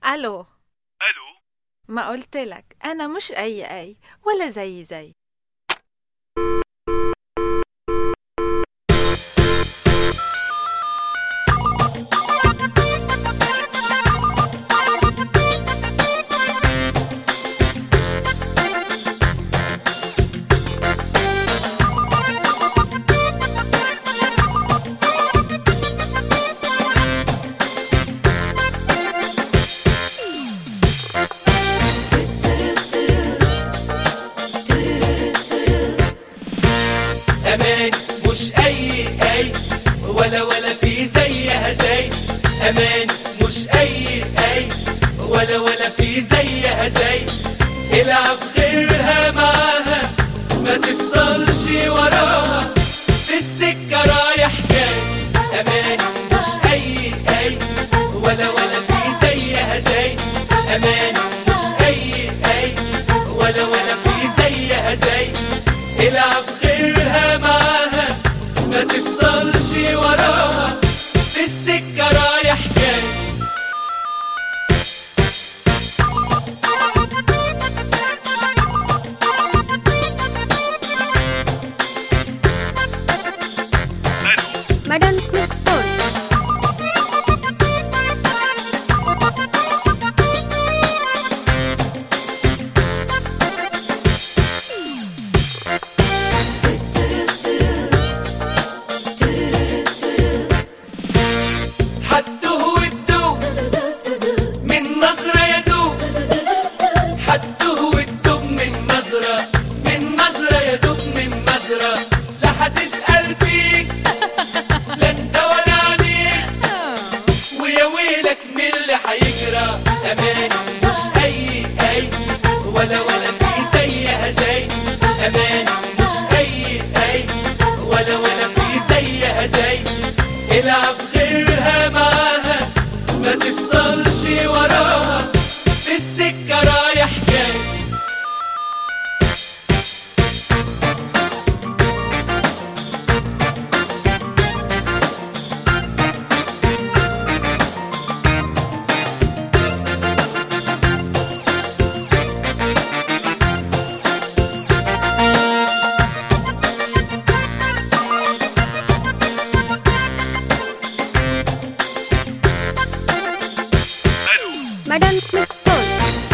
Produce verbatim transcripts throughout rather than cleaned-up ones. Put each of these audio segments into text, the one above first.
الو. الو. ما قلت لك انا مش اي اي ولا زي زي. أمان مش أي أي ولا ولا في زيها زي. أمان مش أي أي ولا ولا في زيها زي. العب غيرها معاها ما تفضلش وراها في السكة رايح جاي. أمان مش أي أي ولا ولا في زيها زي. أمان مش أي أي ولا ولا في زيها زي. العب غيرها معاها ما تفضلش وراها في السكة رايح جاي. Madam Miss Paul. حده والدوب من نظرة يدوب. حده والدوب من نظرة من نظرة يدوب من نظرة. لا هتسأل فيك لا انت ولا عنيك ويا ويلك من اللي هيجرى. أمان مش أي أي ولا ولا في زيها زي. أمان مش أي أي ولا ولا في زيها زي. العب غيرها معاها ما تفضلش وراها في السكة رايح جاي. Madam Miss Paul.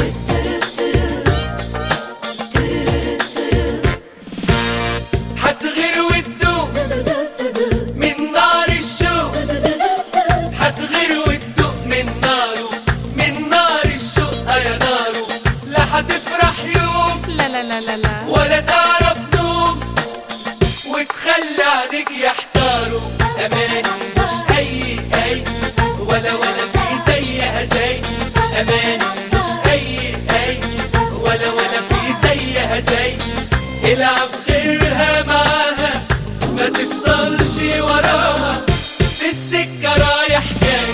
هتغير وتدوب من نار الشوق. هتغير وتدوب من ناره من نار الشوق يا ناره. لا هتفرح يوم لا لا لا لا لا. ولا تعرف نوم وتخلي عليك يحتاروا. أمان مش أي أي ولا ولا في زيها زي. أمان مش أي أي ولا ولا في زيها زي. العب غيرها معاها ما تفضلش وراها في السكة رايح جاي.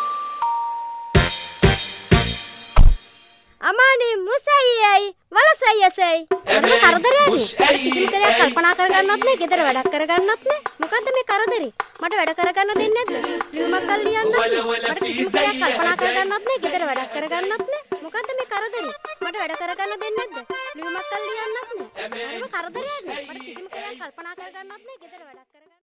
Amani musayai wala sayasai. Madam karadari ani. مش أي Kisi kare أي kalpana karagannat ne gedara wadak karagannat ne. Mokadda me karadari. Mata wada karaganna denne nadda. Liumakkal liyanna. ولا ولا Mata في kisi kare زيها kalpana زي. karagannat ne gedara wadak karagannat ne. Mokadda me karadari. Mata wada karaganna denne nadda. Liumakkal liyannat ne. Madam karadari ani. Mata kisi kare kalpana karagannat ne gedara wadak karagannat.